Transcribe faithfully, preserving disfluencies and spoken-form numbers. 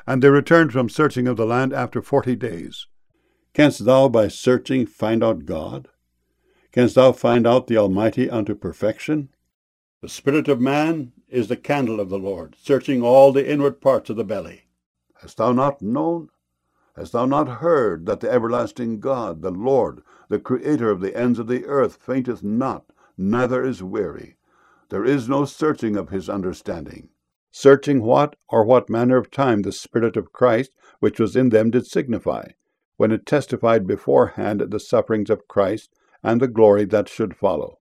And they returned from searching of the land after forty days. Canst thou by searching find out God? Canst thou find out the Almighty unto perfection? The spirit of man is the candle of the Lord, searching all the inward parts of the belly. Hast thou not known? Hast thou not heard that the everlasting God, the Lord, the Creator of the ends of the earth, fainteth not, neither is weary? There is no searching of his understanding. Searching what or what manner of time the Spirit of Christ, which was in them, did signify, when it testified beforehand the sufferings of Christ, and the glory that should follow.